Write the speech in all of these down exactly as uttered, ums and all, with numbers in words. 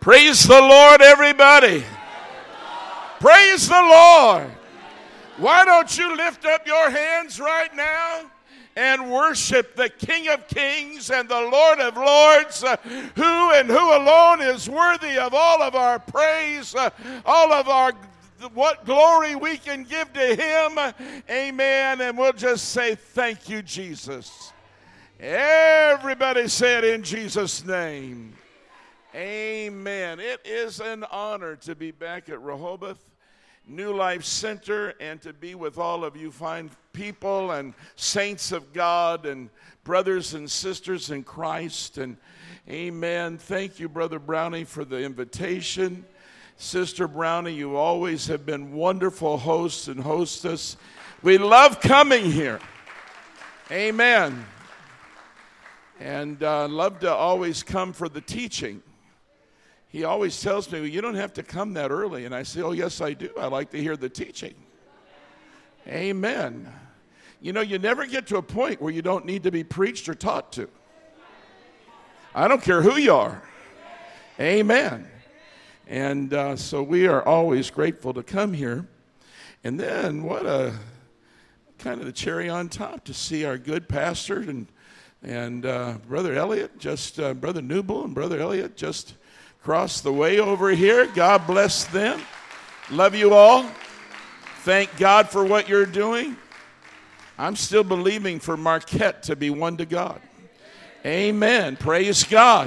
Praise the Lord, everybody. Praise the Lord. Why don't you lift up your hands right now and worship the King of Kings and the Lord of Lords, uh, who and who alone is worthy of all of our praise, uh, all of our what glory we can give to him. Amen. And we'll just say thank you, Jesus. Everybody say it in Jesus' name. Amen. It is an honor to be back at Rehoboth New Life Center and to be with all of you fine people and saints of God and brothers and sisters in Christ. And amen. Thank you, Brother Brownie, for the invitation. Sister Brownie, you always have been wonderful hosts and hostess. We love coming here. Amen. And uh, love to always come for the teaching. He always tells me, well, you don't have to come that early. And I say, oh, yes, I do. I like to hear the teaching. Amen. You know, you never get to a point where you don't need to be preached or taught to. I don't care who you are. Amen. And uh, so we are always grateful to come here. And then what a kind of the cherry on top to see our good pastor and and uh, Brother Elliot, just uh, Brother Newble and Brother Elliot just crossed the way over here. God bless them. Love you all. Thank God for what you're doing. I'm still believing for Marquette to be one to God. Amen. Praise God.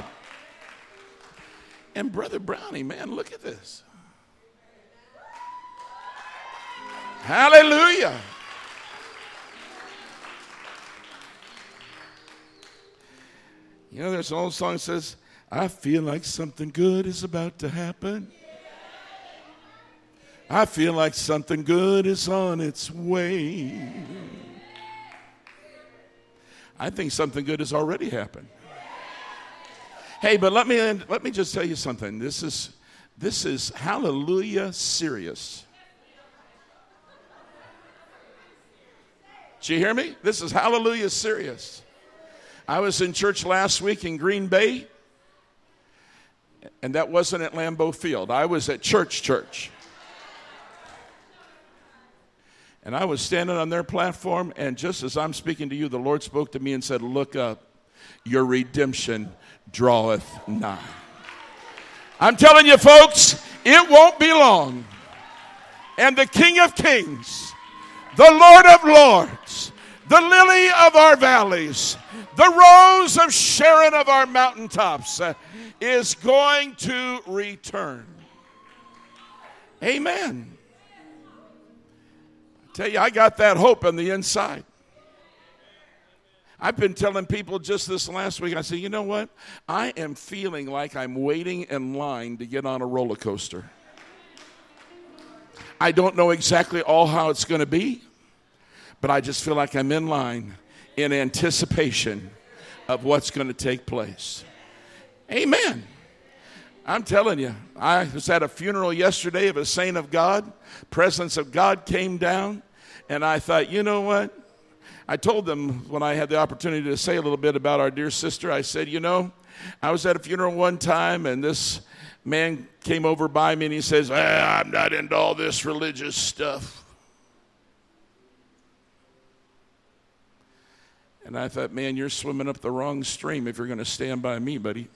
And Brother Brownie, man, look at this. Hallelujah. You know, there's an old song that says, I feel like something good is about to happen. I feel like something good is on its way. I think something good has already happened. Hey, but let me let me just tell you something. This is this is hallelujah serious. Did you hear me? This is hallelujah serious. I was in church last week in Green Bay, and that wasn't at Lambeau Field. I was at Church Church. And I was standing on their platform, and just as I'm speaking to you, the Lord spoke to me and said, look up, your redemption draweth nigh. I'm telling you, folks, it won't be long. And the King of Kings, the Lord of Lords, the lily of our valleys, the rose of Sharon of our mountaintops uh, is going to return. Amen. I tell you, I got that hope on the inside. I've been telling people just this last week, I said, you know what? I am feeling like I'm waiting in line to get on a roller coaster. I don't know exactly all how it's going to be, but I just feel like I'm in line in anticipation of what's going to take place. Amen. I'm telling you, I was at a funeral yesterday of a saint of God. Presence of God came down, and I thought, you know what? I told them when I had the opportunity to say a little bit about our dear sister, I said, you know, I was at a funeral one time, and this man came over by me, and he says, ah, I'm not into all this religious stuff. And I thought, man, you're swimming up the wrong stream if you're going to stand by me, buddy.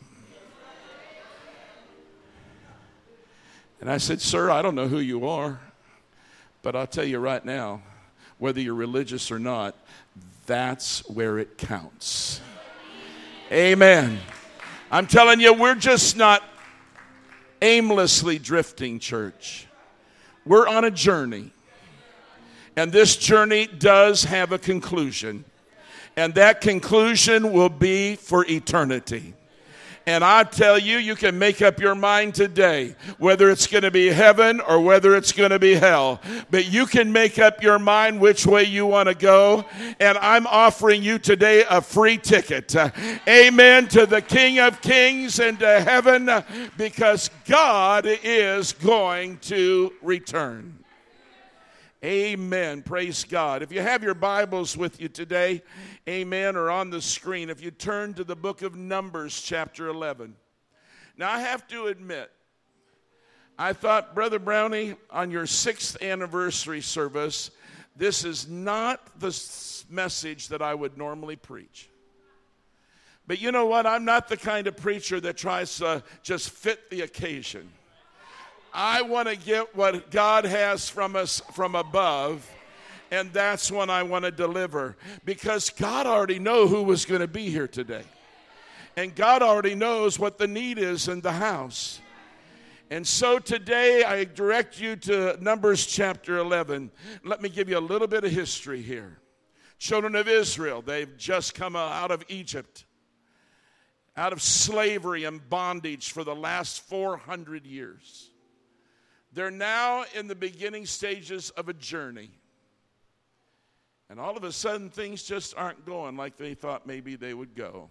And I said, sir, I don't know who you are, but I'll tell you right now, whether you're religious or not, that's where it counts. Amen. I'm telling you, we're just not aimlessly drifting, church. We're on a journey. And this journey does have a conclusion. And that conclusion will be for eternity. And I tell you, you can make up your mind today whether it's going to be heaven or whether it's going to be hell. But you can make up your mind which way you want to go. And I'm offering you today a free ticket. Uh, amen to the King of Kings and to heaven, uh, because God is going to return. Amen. Praise God. If you have your Bibles with you today, amen, or on the screen, if you turn to the book of Numbers, chapter eleven. Now, I have to admit, I thought, Brother Brownie, on your sixth anniversary service, this is not the message that I would normally preach. But you know what? I'm not the kind of preacher that tries to just fit the occasion. I want to get what God has from us from above, and that's what I want to deliver. Because God already knows who was going to be here today. And God already knows what the need is in the house. And so today I direct you to Numbers chapter eleven. Let me give you a little bit of history here. Children of Israel, they've just come out of Egypt, out of slavery and bondage for the last four hundred years. They're now in the beginning stages of a journey. And all of a sudden, things just aren't going like they thought maybe they would go.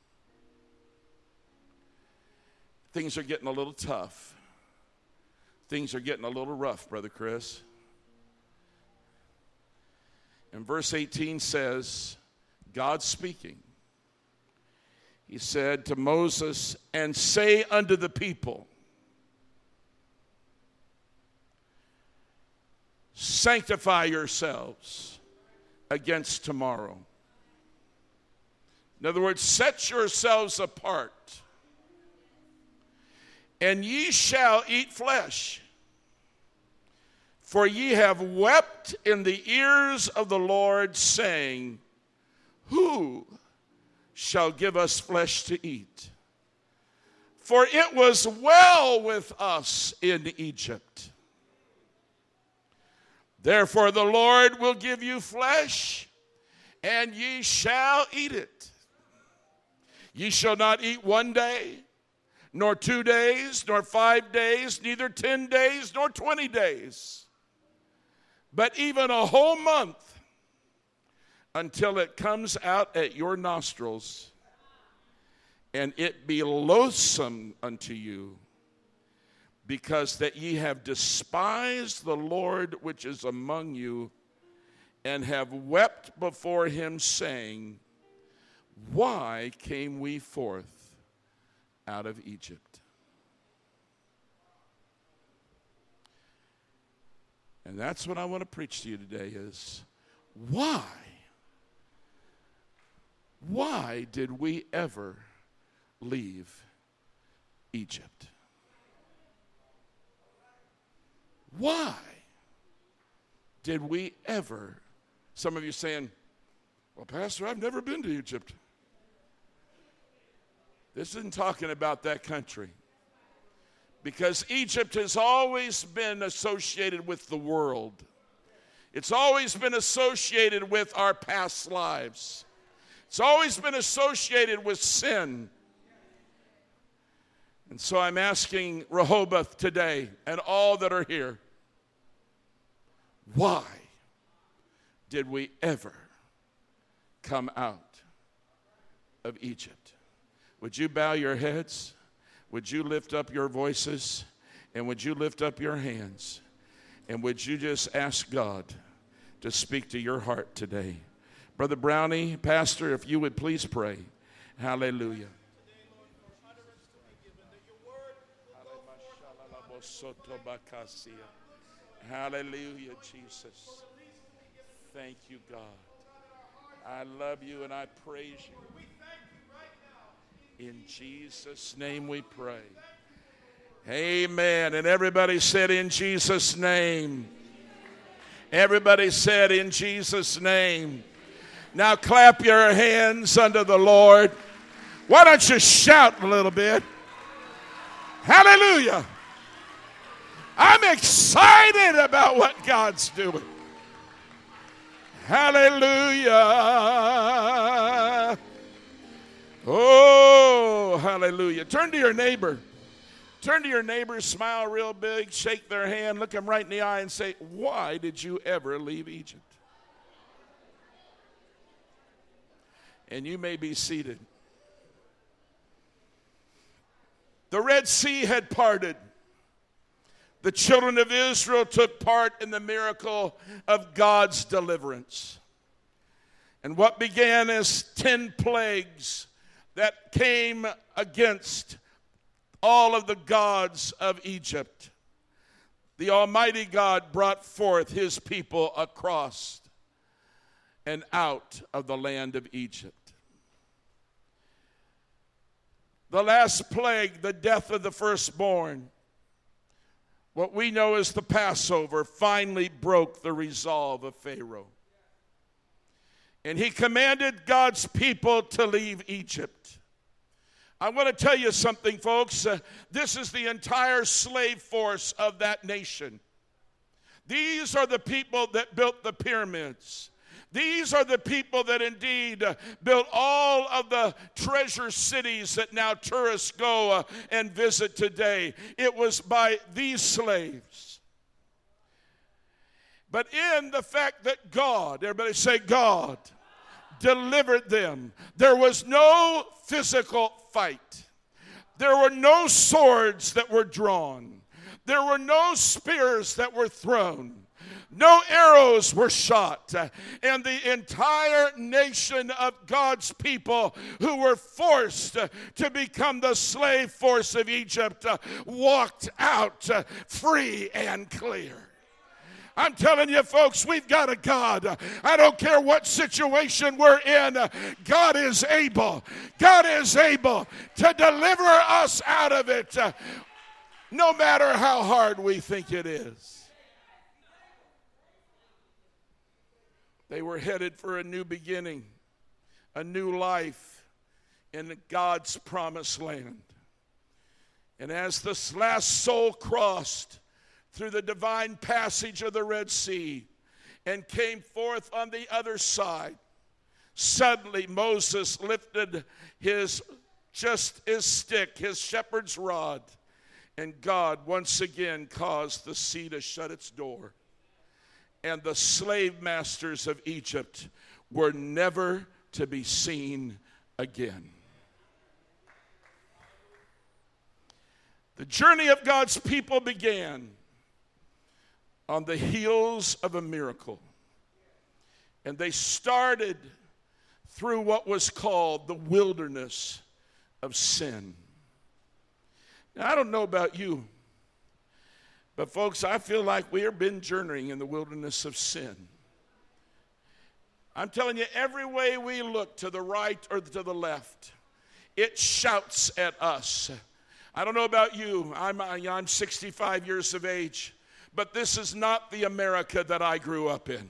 Things are getting a little tough. Things are getting a little rough, Brother Chris. And verse eighteen says, God speaking. He said to Moses, and say unto the people, sanctify yourselves against tomorrow. In other words, set yourselves apart, and ye shall eat flesh. For ye have wept in the ears of the Lord, saying, who shall give us flesh to eat? For it was well with us in Egypt. Therefore the Lord will give you flesh, and ye shall eat it. Ye shall not eat one day, nor two days, nor five days, neither ten days, nor twenty days, but even a whole month, until it comes out at your nostrils, and it be loathsome unto you, because that ye have despised the Lord which is among you, and have wept before him, saying, why came we forth out of Egypt? And that's what I want to preach to you today is, why? Why did we ever leave Egypt? Why did we ever? Some of you saying, well, Pastor, I've never been to Egypt. This isn't talking about that country. Because Egypt has always been associated with the world. It's always been associated with our past lives. It's always been associated with sin. And so I'm asking Rehoboth today and all that are here, why did we ever come out of Egypt? Would you bow your heads? Would you lift up your voices? And would you lift up your hands? And would you just ask God to speak to your heart today? Brother Brownie, Pastor, if you would please pray. Hallelujah. Hallelujah, Jesus. Thank you, God. I love you and I praise you. In Jesus' name we pray. Amen. And everybody said, in Jesus' name. Everybody said, in Jesus' name. Now clap your hands unto the Lord. Why don't you shout a little bit? Hallelujah. I'm excited about what God's doing. Hallelujah. Oh, hallelujah. Turn to your neighbor. Turn to your neighbor, smile real big, shake their hand, look them right in the eye and say, why did you ever leave Egypt? And you may be seated. The Red Sea had parted. The children of Israel took part in the miracle of God's deliverance. And what began as ten plagues that came against all of the gods of Egypt, the Almighty God brought forth his people across and out of the land of Egypt. The last plague, the death of the firstborn, what we know as the Passover, finally broke the resolve of Pharaoh. And he commanded God's people to leave Egypt. I want to tell you something, folks. Uh, this is the entire slave force of that nation. These are the people that built the pyramids. These are the people that indeed uh, built all of the treasure cities that now tourists go uh, and visit today. It was by these slaves. But in the fact that God, everybody say God, delivered them, there was no physical fight. There were no swords that were drawn. There were no spears that were thrown. No arrows were shot. And the entire nation of God's people who were forced to become the slave force of Egypt walked out free and clear. I'm telling you, folks, we've got a God. I don't care what situation we're in. God is able. God is able to deliver us out of it, no matter how hard we think it is. They were headed for a new beginning, a new life in God's promised land. And as this last soul crossed through the divine passage of the Red Sea and came forth on the other side, suddenly Moses lifted his just his stick, his shepherd's rod, and God once again caused the sea to shut its door. And the slave masters of Egypt were never to be seen again. The journey of God's people began on the heels of a miracle. And they started through what was called the wilderness of sin. Now, I don't know about you, but folks, I feel like we have been journeying in the wilderness of sin. I'm telling you, every way we look, to the right or to the left, it shouts at us. I don't know about you. I'm, I'm sixty-five years of age. But this is not the America that I grew up in.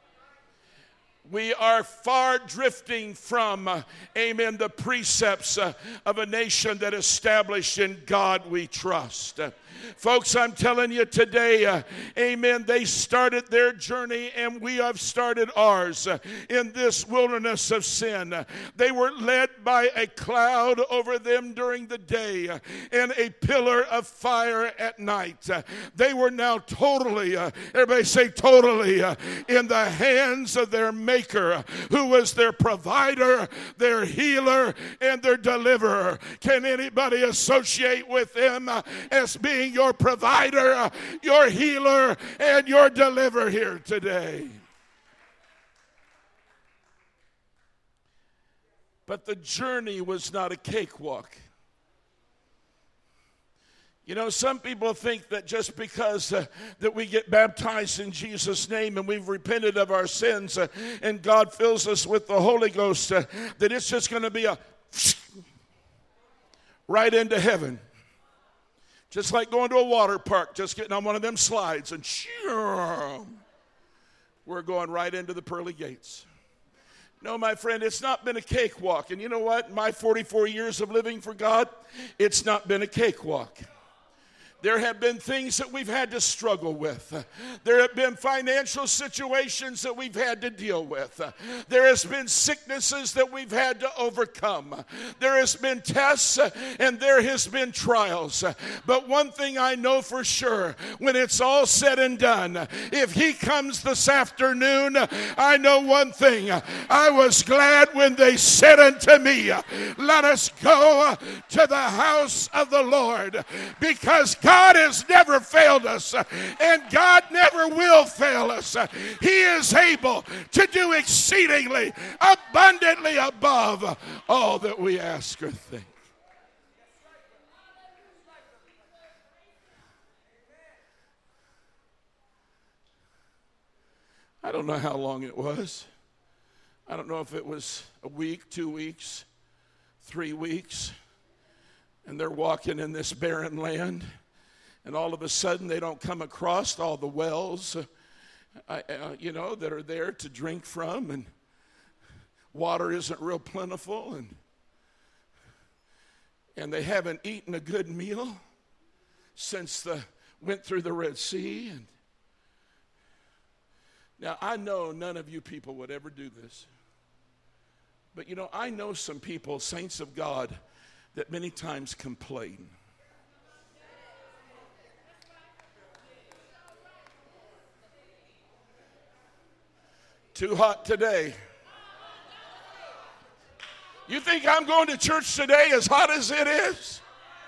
We are far drifting from, uh, amen, the precepts uh, of a nation that established in God we trust. Uh, folks, I'm telling you today, uh, amen, they started their journey and we have started ours uh, in this wilderness of sin. Uh, they were led by a cloud over them during the day uh, and a pillar of fire at night. Uh, they were now totally, uh, everybody say totally, uh, in the hands of their Maker, who was their provider, their healer, and their deliverer. Can anybody associate with them uh, as being your provider, uh, your healer, and your deliverer here today? But the journey was not a cakewalk. You know, some people think that just because uh, that we get baptized in Jesus' name and we've repented of our sins uh, and God fills us with the Holy Ghost, uh, that it's just going to be a right into heaven. Just like going to a water park, just getting on one of them slides and we're going right into the pearly gates. No, my friend, it's not been a cakewalk. And you know what? In my forty-four years of living for God, it's not been a cakewalk. There have been things that we've had to struggle with. There have been financial situations that we've had to deal with. There has been sicknesses that we've had to overcome. There has been tests and there has been trials. But one thing I know for sure, when it's all said and done, if he comes this afternoon, I know one thing. I was glad when they said unto me, let us go to the house of the Lord, because God has never failed us, and God never will fail us. He is able to do exceedingly, abundantly above all that we ask or think. I don't know how long it was. I don't know if it was a week, two weeks, three weeks. And they're walking in this barren land. And all of a sudden they don't come across all the wells, uh, uh, you know, that are there to drink from. And water isn't real plentiful. And, and they haven't eaten a good meal since the went through the Red Sea. And now, I know none of you people would ever do this. But, you know, I know some people, saints of God, that many times complain. Too hot today. You think I'm going to church today as hot as it is?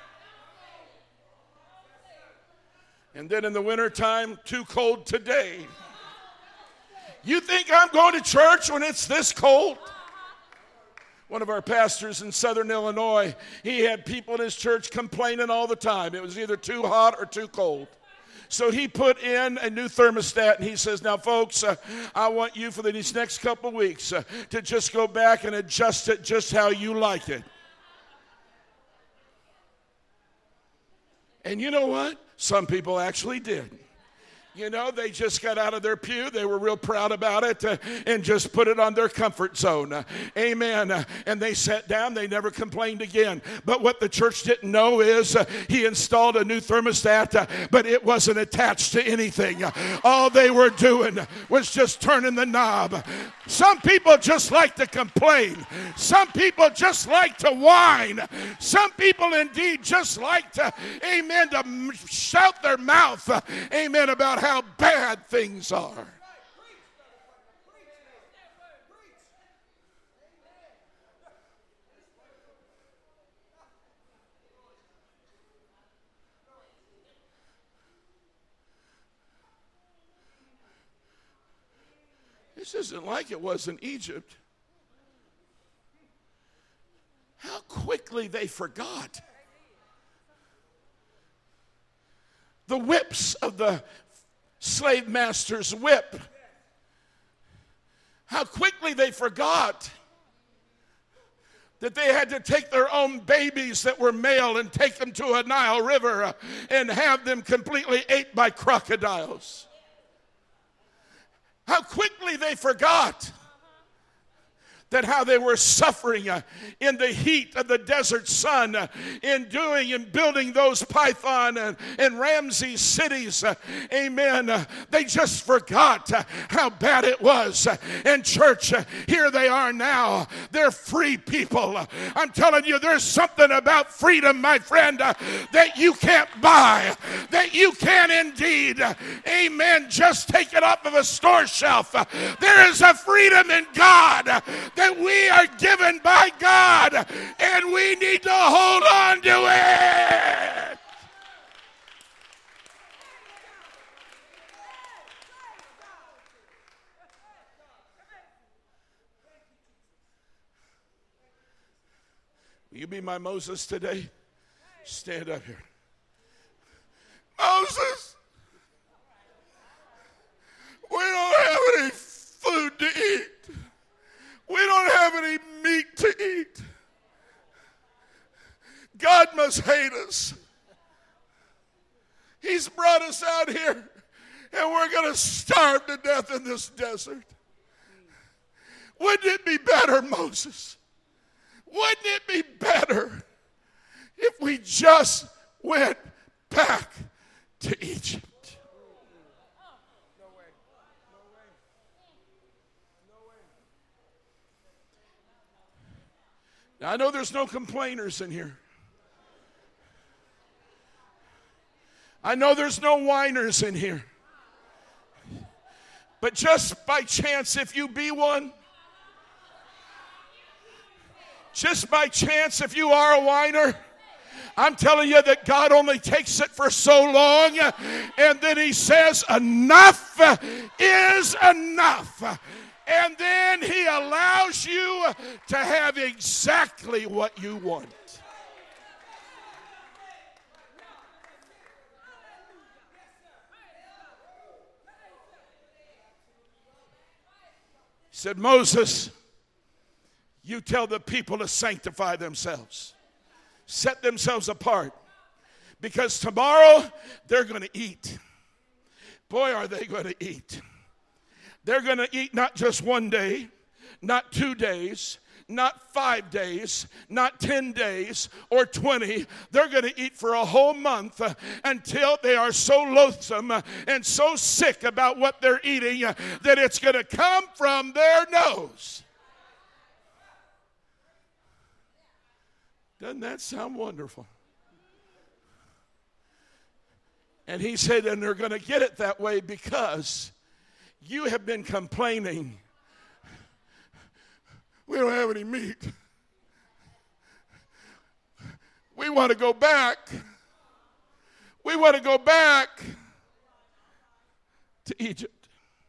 And then in the wintertime, too cold today. You think I'm going to church when it's this cold? One of our pastors in Southern Illinois, he had people in his church complaining all the time. It was either too hot or too cold. So he put in a new thermostat, and he says, now, folks, uh, I want you for these next couple of weeks uh, to just go back and adjust it just how you like it. And you know what? Some people actually did. You know, they just got out of their pew. They were real proud about it uh, and just put it on their comfort zone. Uh, amen. Uh, and they sat down. They never complained again. But what the church didn't know is uh, he installed a new thermostat, uh, but it wasn't attached to anything. Uh, all they were doing was just turning the knob. Some people just like to complain. Some people just like to whine. Some people indeed just like to, amen, to shout their mouth, uh, amen, about how bad things are. This isn't like it was in Egypt. How quickly they forgot. The whips of the slave master's whip. How quickly they forgot that they had to take their own babies that were male and take them to a Nile River and have them completely ate by crocodiles. How quickly they forgot that how they were suffering uh, in the heat of the desert sun uh, in doing and building those Python and, and Ramses cities. Uh, amen. Uh, they just forgot uh, how bad it was. Uh, and church, uh, here they are now. They're free people. Uh, I'm telling you, there's something about freedom, my friend, uh, that you can't buy, that you can indeed, uh, amen, just take it off of a store shelf. Uh, there is a freedom in God uh, that we are given by God, and we need to hold on to it. Will you be my Moses today? Stand up here. Moses, we don't have any food to eat. We don't have any meat to eat. God must hate us. He's brought us out here, and we're going to starve to death in this desert. Wouldn't it be better, Moses? Wouldn't it be better if we just went back to Egypt? Now, I know there's no complainers in here. I know there's no whiners in here. But just by chance, if you be one, just by chance, if you are a whiner, I'm telling you that God only takes it for so long, and then he says, enough is enough. And then he allows you to have exactly what you want. said, Moses, you tell the people to sanctify themselves, set themselves apart, because tomorrow they're going to eat. Boy, are they going to eat. They're going to eat not just one day, not two days, not five days, not ten days or twenty. They're going to eat for a whole month uh, until they are so loathsome uh, and so sick about what they're eating uh, that it's going to come from their nose. Doesn't that sound wonderful? And he said, and they're going to get it that way because you have been complaining. We don't have any meat. We want to go back. We want to go back to Egypt.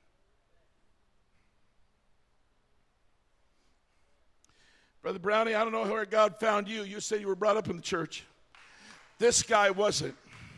Brother Brownie, I don't know where God found you. You said you were brought up in the church. This guy wasn't.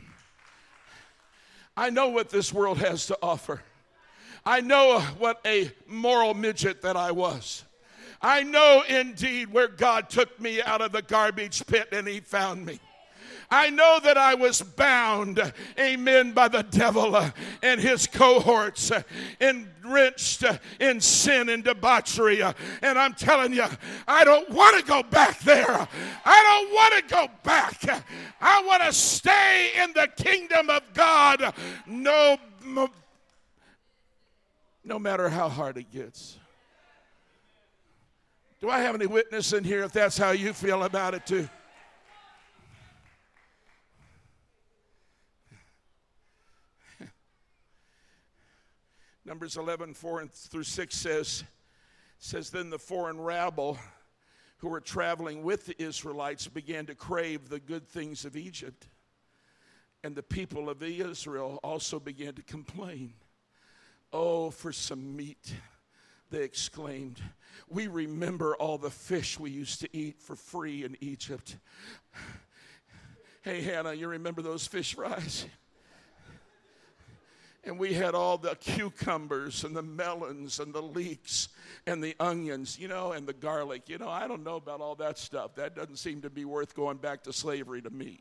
I know what this world has to offer. I know what a moral midget that I was. I know indeed where God took me out of the garbage pit and he found me. I know that I was bound, amen, by the devil uh, and his cohorts, uh, enriched uh, in sin and debauchery. Uh, and I'm telling you, I don't want to go back there. I don't want to go back. I want to stay in the kingdom of God, no, no matter how hard it gets. Do I have any witness in here if that's how you feel about it too? Numbers eleven, four through six says, says, then the foreign rabble who were traveling with the Israelites began to crave the good things of Egypt. And the people of Israel also began to complain. Oh, for some meat, they exclaimed. We remember all the fish we used to eat for free in Egypt. Hey, Hannah, you remember those fish fries? And we had all the cucumbers and the melons and the leeks and the onions, you know, and the garlic. You know, I don't know about all that stuff. That doesn't seem to be worth going back to slavery to me.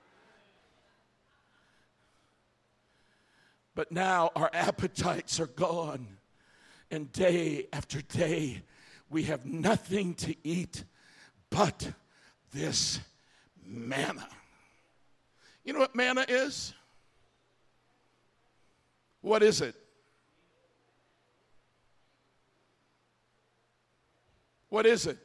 But now our appetites are gone. And day after day, we have nothing to eat but this manna. You know what manna is? What is it? What is it?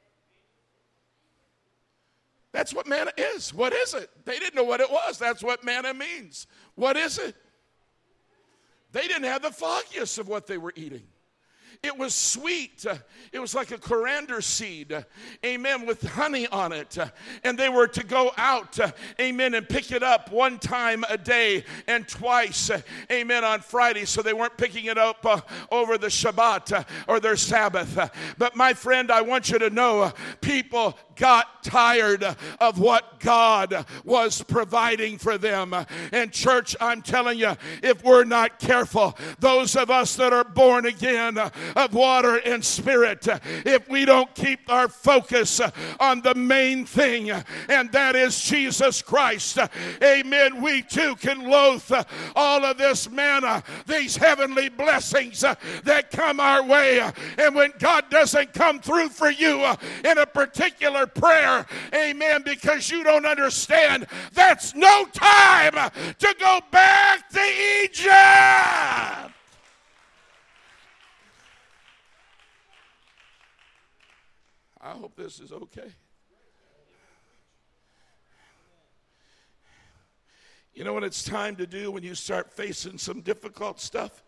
That's what manna is. What is it? They didn't know what it was. That's what manna means. What is it? They didn't have the foggiest of what they were eating. It was sweet. Uh, it was like a coriander seed, uh, amen, with honey on it. Uh, and they were to go out, uh, amen, and pick it up one time a day and twice, uh, amen, on Friday. So they weren't picking it up uh, over the Shabbat uh, or their Sabbath. Uh, but my friend, I want you to know, uh, people got tired uh, of what God was providing for them. Uh, and church, I'm telling you, if we're not careful, those of us that are born again, uh, of water and spirit, if we don't keep our focus on the main thing, and that is Jesus Christ, amen, we too can loathe all of this manna, these heavenly blessings that come our way. And when God doesn't come through for you in a particular prayer, amen, because you don't understand, that's no time to go back to Egypt. I hope this is okay. You know what it's time to do when you start facing some difficult stuff?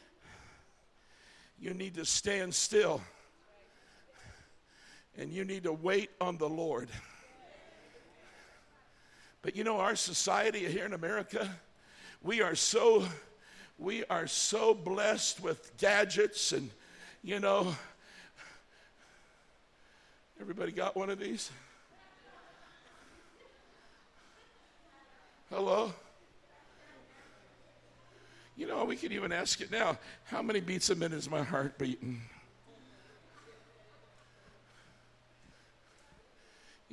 You need to stand still. And you need to wait on the Lord. But you know, our society here in America, we are so, we are so blessed with gadgets and, you know, everybody got one of these? Hello? You know, we could even ask it now. How many beats a minute is my heart beating?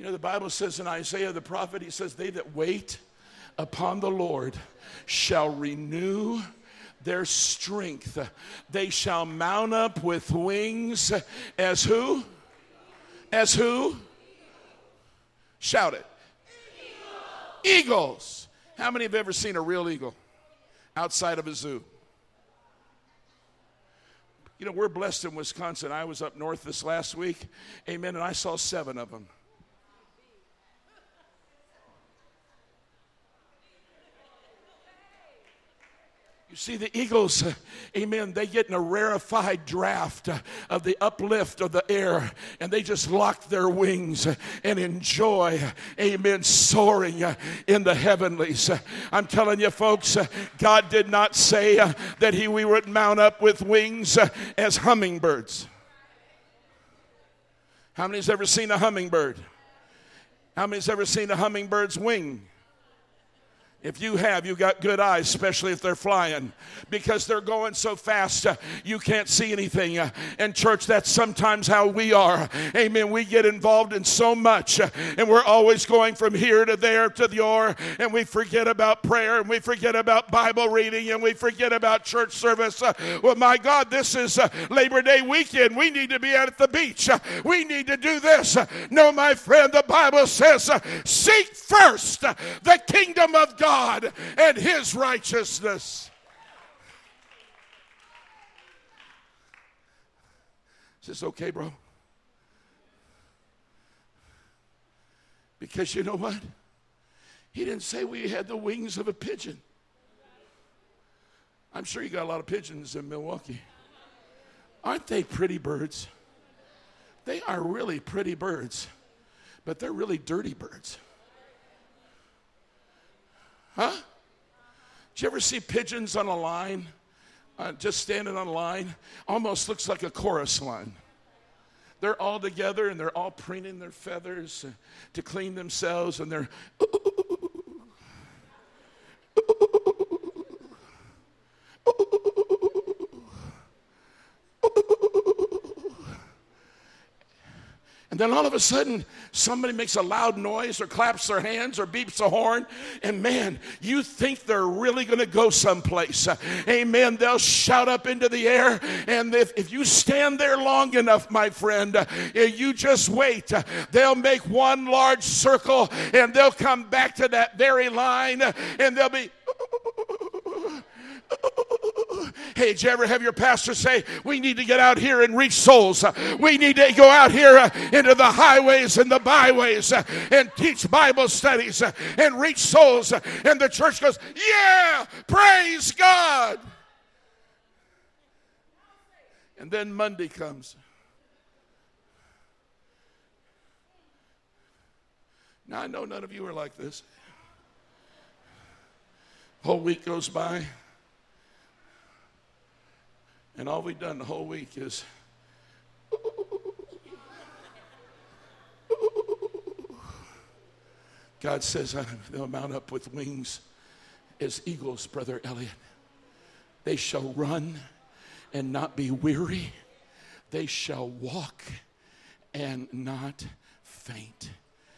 know, the Bible says in Isaiah the prophet, he says, they that wait upon the Lord shall renew their strength. They shall mount up with wings as who? As who? Shout it. Eagles. Eagles. How many have ever seen a real eagle outside of a zoo? You know, we're blessed in Wisconsin. I was up north this last week, amen, and I saw seven of them. You see, the eagles, uh, amen, they get in a rarefied draft uh, of the uplift of the air, and they just lock their wings uh, and enjoy, uh, amen, soaring uh, in the heavenlies. Uh, I'm telling you, folks, uh, God did not say uh, that he we would mount up with wings uh, as hummingbirds. How many's ever seen a hummingbird? How many's ever seen a hummingbird's wing? If you have, you got good eyes, especially if they're flying, because they're going so fast, uh, you can't see anything. Uh, and church, that's sometimes how we are. Amen. We get involved in so much, uh, and we're always going from here to there to there, and we forget about prayer, and we forget about Bible reading, and we forget about church service. Uh, well, my God, this is uh, Labor Day weekend. We need to be out at the beach. Uh, we need to do this. Uh, no, my friend, the Bible says, uh, seek first uh, the kingdom of God. God and his righteousness. Is this okay, bro? Because you know what? He didn't say we had the wings of a pigeon. I'm sure you got a lot of pigeons in Milwaukee. Aren't they pretty birds? They are really pretty birds, but they're really dirty birds. Huh? Did you ever see pigeons on a line, uh, just standing on a line? Almost looks like a chorus line. They're all together, and they're all preening their feathers uh, to clean themselves, and they're... And then all of a sudden, somebody makes a loud noise or claps their hands or beeps a horn. And man, you think they're really going to go someplace. Uh, amen. They'll shout up into the air. And if, if you stand there long enough, my friend, uh, you just wait. Uh, they'll make one large circle and they'll come back to that very line. Uh, and they'll be... Hey, did you ever have your pastor say, we need to get out here and reach souls? We need to go out here uh, into the highways and the byways uh, and teach Bible studies uh, and reach souls. Uh, and the church goes, yeah, praise God. And then Monday comes. Now, I know none of you are like this. Whole week goes by. And all we've done the whole week is God says they'll mount up with wings as eagles, Brother Elliot. They shall run and not be weary. They shall walk and not faint.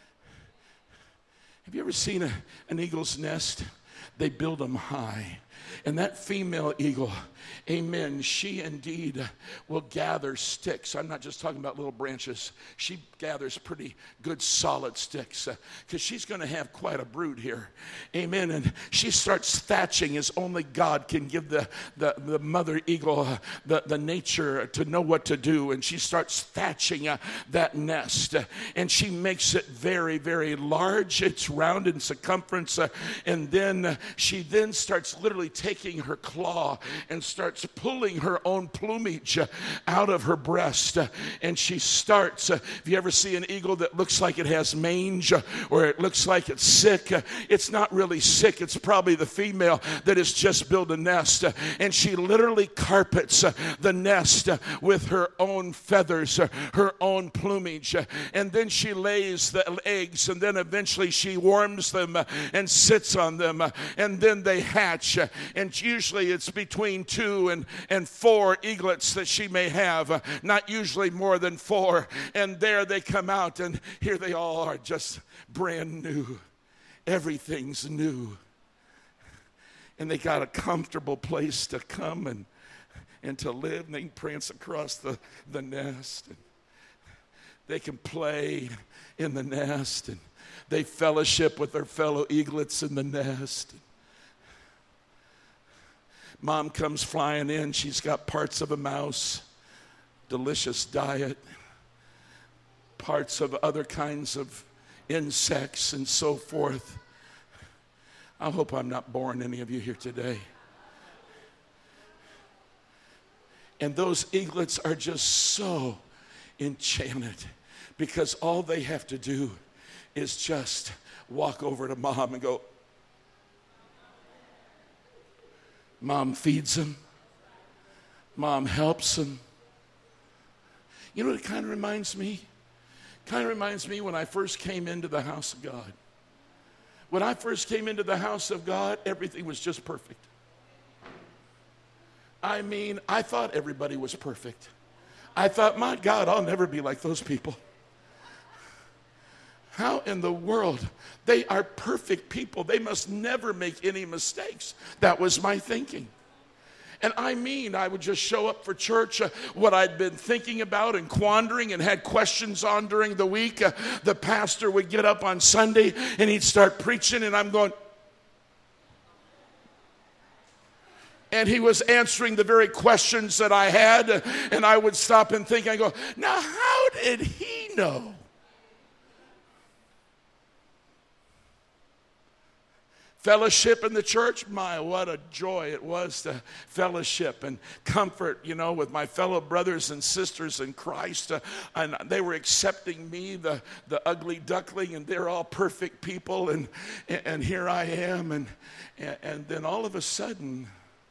Have you ever seen a, an eagle's nest? They build them high. And that female eagle, amen, she indeed will gather sticks. I'm not just talking about little branches. She gathers pretty good solid sticks because uh, she's going to have quite a brood here. Amen. And she starts thatching as only God can give the, the, the mother eagle uh, the, the nature to know what to do. And she starts thatching uh, that nest. Uh, and she makes it very, very large. It's round in circumference. Uh, and then uh, she then starts literally taking her claw and starts pulling her own plumage uh, out of her breast. Uh, and she starts, uh, if you ever see an eagle that looks like it has mange uh, or it looks like it's sick, uh, it's not really sick. It's probably the female that has just built a nest. Uh, and she literally carpets uh, the nest uh, with her own feathers, uh, her own plumage. Uh, and then she lays the eggs, and then eventually she warms them uh, and sits on them. Uh, and then they hatch. Uh, and usually it's between two and, and four eaglets that she may have, uh, not usually more than four. And there they come out, and here they all are, just brand new. Everything's new. And they got a comfortable place to come and, and to live, and they can prance across the, the nest. And they can play in the nest, and they fellowship with their fellow eaglets in the nest. Mom comes flying in. She's got parts of a mouse, delicious diet, parts of other kinds of insects and so forth. I hope I'm not boring any of you here today. And those eaglets are just so enchanted because all they have to do is just walk over to Mom and go. Mom feeds them. Mom helps them. You know what it kind of reminds me? Kind of reminds me when I first came into the house of God. When I first came into the house of God, everything was just perfect. I mean, I thought everybody was perfect. I thought, my God, I'll never be like those people. How in the world? They are perfect people. They must never make any mistakes. That was my thinking. And I mean, I would just show up for church, uh, what I'd been thinking about and quandering and had questions on during the week. Uh, the pastor would get up on Sunday and he'd start preaching, and I'm going. And he was answering the very questions that I had, uh, and I would stop and think, I go, now how did he know? Fellowship in the church, my, what a joy it was to fellowship and comfort, you know, with my fellow brothers and sisters in Christ. Uh, and they were accepting me, the, the ugly duckling, and they're all perfect people. And, and here I am. And, and then all of a sudden,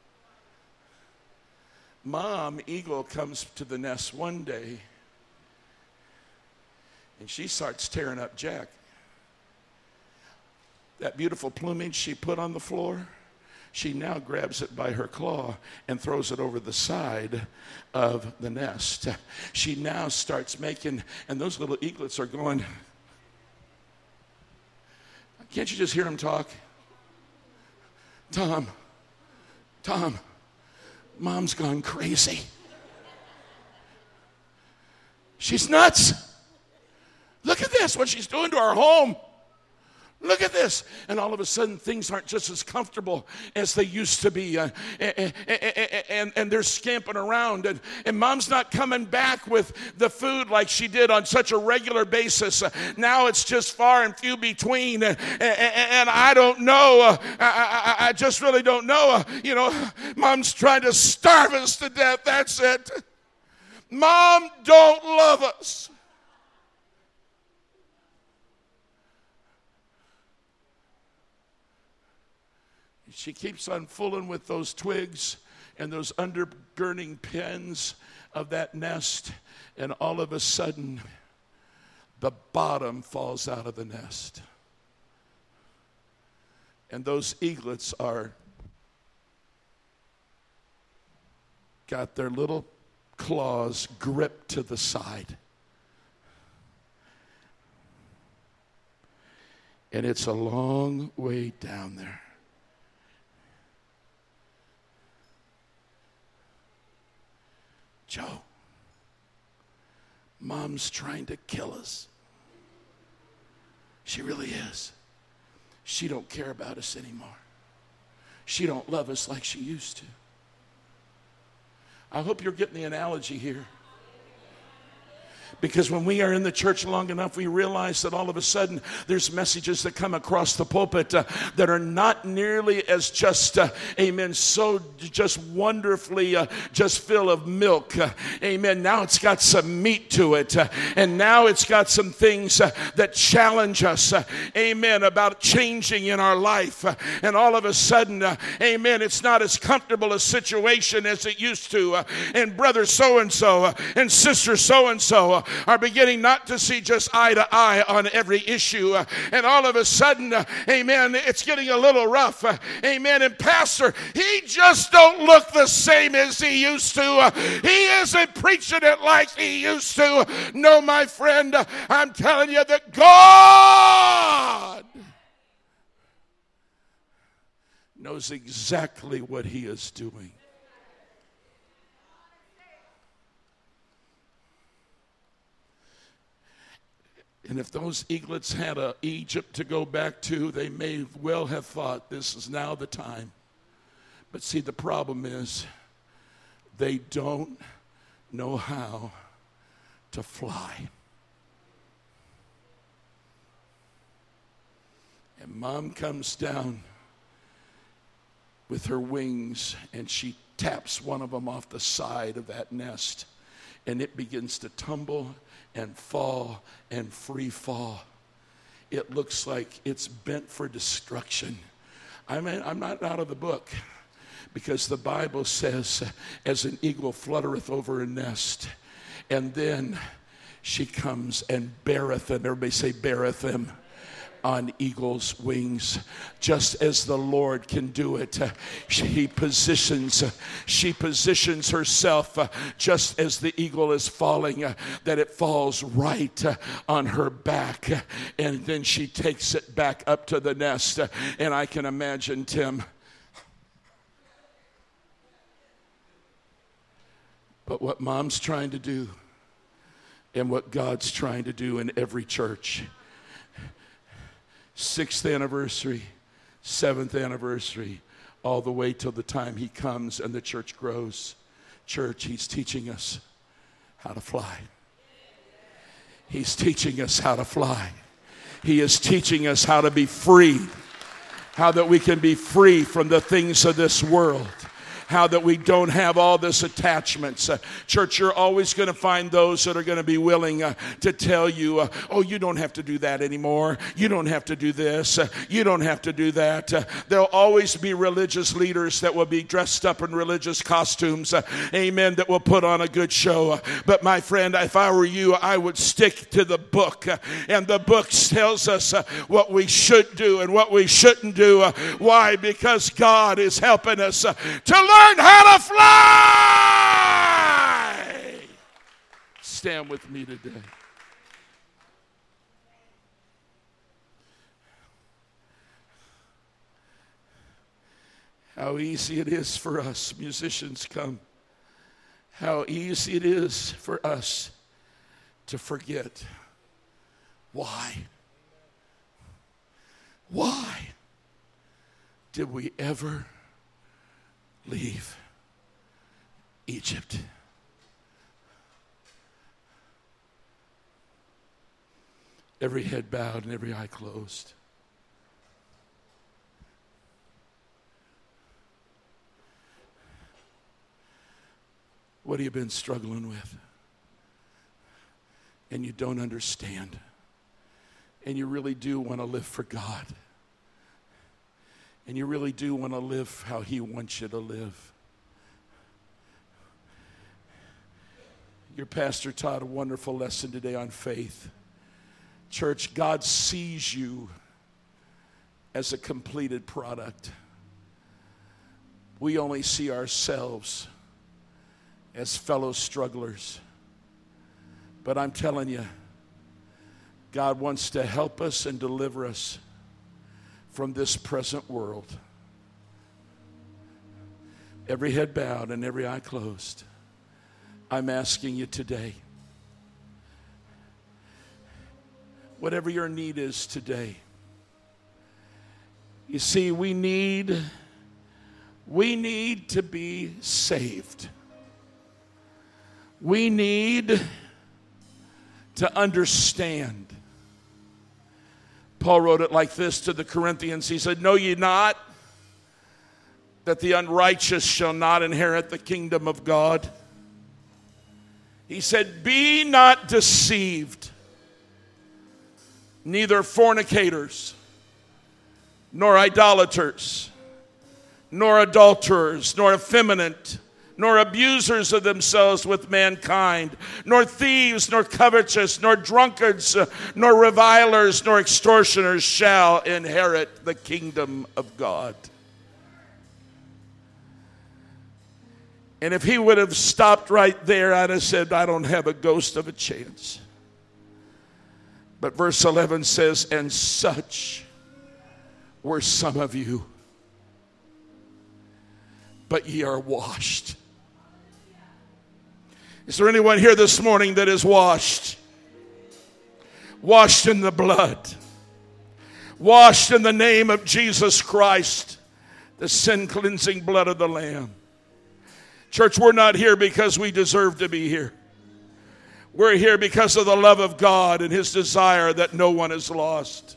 Mom Eagle comes to the nest one day, and she starts tearing up Jack. That beautiful plumage she put on the floor, she now grabs it by her claw and throws it over the side of the nest. She now starts making, and those little eaglets are going, can't you just hear them talk? Tom, Tom, Mom's gone crazy. She's nuts. Look at this, what she's doing to our home. Look at this. And all of a sudden, things aren't just as comfortable as they used to be. Uh, and, and, and they're scampering around. And, and Mom's not coming back with the food like she did on such a regular basis. Uh, now it's just far and few between. Uh, and, and I don't know. Uh, I, I, I just really don't know. Uh, you know, Mom's trying to starve us to death. That's it. Mom don't love us. She keeps on fooling with those twigs and those undergirding pins of that nest, and all of a sudden, the bottom falls out of the nest. And those eaglets are got their little claws gripped to the side. And it's a long way down there. Joe, Mom's trying to kill us. She really is. She don't care about us anymore. She don't love us like she used to. I hope you're getting the analogy here. Because when we are in the church long enough, we realize that all of a sudden there's messages that come across the pulpit uh, that are not nearly as just, uh, amen, so just wonderfully uh, just full of milk. Uh, amen. Now it's got some meat to it. Uh, and now it's got some things uh, that challenge us. Uh, amen. About changing in our life. Uh, and all of a sudden, uh, amen, it's not as comfortable a situation as it used to. Uh, and brother so-and-so uh, and sister so-and-so uh, are beginning not to see just eye to eye on every issue. And all of a sudden, amen, it's getting a little rough. Amen. And Pastor, he just don't look the same as he used to. He isn't preaching it like he used to. No, my friend, I'm telling you that God knows exactly what he is doing. And if those eaglets had a Egypt to go back to, they may well have thought this is now the time. But see, the problem is they don't know how to fly. And Mom comes down with her wings, and she taps one of them off the side of that nest, and it begins to tumble and fall and free fall. It looks like it's bent for destruction. I mean, I'm not out of the book, because the Bible says, as an eagle fluttereth over a nest, and then she comes and beareth them. Everybody say, beareth them on eagle's wings. Just as the Lord can do it, uh, he positions uh, she positions herself uh, just as the eagle is falling, uh, that it falls right uh, on her back, uh, and then she takes it back up to the nest. Uh, and I can imagine Tim, but what Mom's trying to do and what God's trying to do in every church, sixth anniversary, seventh anniversary, all the way till the time he comes and the church grows. Church, he's teaching us how to fly. He's teaching us how to fly. He is teaching us how to be free, how that we can be free from the things of this world, how that we don't have all this attachments. Uh, church, you're always going to find those that are going to be willing uh, to tell you, uh, oh, you don't have to do that anymore. You don't have to do this. Uh, you don't have to do that. Uh, there'll always be religious leaders that will be dressed up in religious costumes, uh, amen, that will put on a good show. Uh, but my friend, if I were you, I would stick to the book. Uh, and the book tells us uh, what we should do and what we shouldn't do. Uh, why? Because God is helping us uh, to learn Learn how to fly. Stand with me today. How easy it is for us, musicians come. How easy it is for us to forget. Why? Why did we ever leave Egypt? Every head bowed and every eye closed. What have you been struggling with? And you don't understand. And you really do want to live for God. And you really do want to live how he wants you to live. Your pastor taught a wonderful lesson today on faith. Church, God sees you as a completed product. We only see ourselves as fellow strugglers. But I'm telling you, God wants to help us and deliver us from this present world. Every head bowed and every eye closed. I'm asking you today, whatever your need is today, you see, we need, we need to be saved. We need to understand. Paul wrote it like this to the Corinthians. He said, know ye not that the unrighteous shall not inherit the kingdom of God? He said, be not deceived, neither fornicators, nor idolaters, nor adulterers, nor effeminate, nor abusers of themselves with mankind, nor thieves, nor covetous, nor drunkards, uh, nor revilers, nor extortioners shall inherit the kingdom of God. And if he would have stopped right there, I'd have said, I don't have a ghost of a chance. But verse eleven says, and such were some of you, but ye are washed. Is there anyone here this morning that is washed? Washed in the blood. Washed in the name of Jesus Christ, the sin-cleansing blood of the Lamb. Church, we're not here because we deserve to be here. We're here because of the love of God and his desire that no one is lost.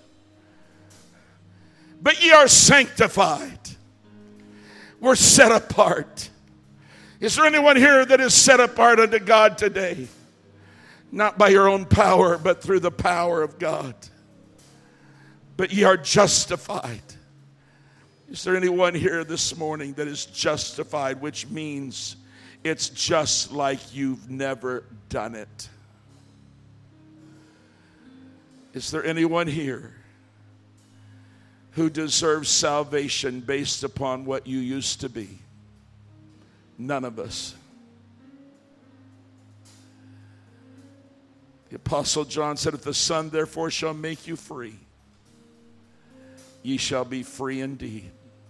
But ye are sanctified. We're set apart. Is there anyone here that is set apart unto God today? Not by your own power, but through the power of God. But ye are justified. Is there anyone here this morning that is justified, which means it's just like you've never done it? Is there anyone here who deserves salvation based upon what you used to be? None of us. The Apostle John said, if the Son therefore shall make you free, ye shall be free indeed.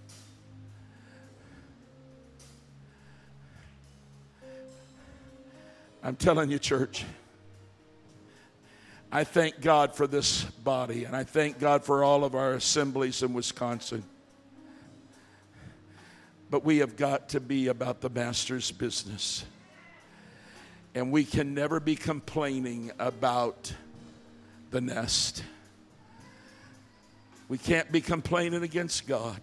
I'm telling you, church, I thank God for this body, and I thank God for all of our assemblies in Wisconsin. But we have got to be about the Master's business. And we can never be complaining about the nest. We can't be complaining against God.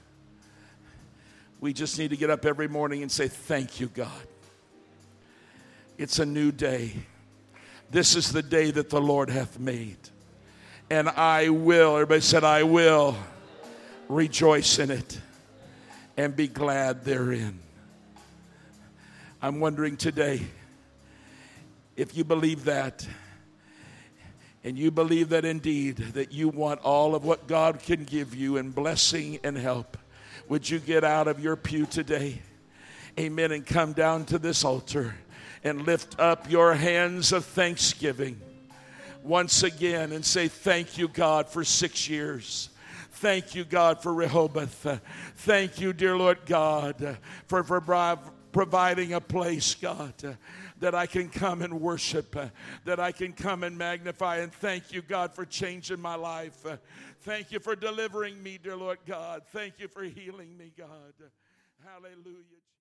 We just need to get up every morning and say, thank you, God. It's a new day. This is the day that the Lord hath made. And I will, everybody said, I will rejoice in it and be glad therein. I'm wondering today, if you believe that, and you believe that indeed, that you want all of what God can give you in blessing and help, would you get out of your pew today, amen, and come down to this altar and lift up your hands of thanksgiving once again and say, thank you, God, for six years. Thank you, God, for Rehoboth. Thank you, dear Lord God, for, for providing a place, God, that I can come and worship, that I can come and magnify. And thank you, God, for changing my life. Thank you for delivering me, dear Lord God. Thank you for healing me, God. Hallelujah.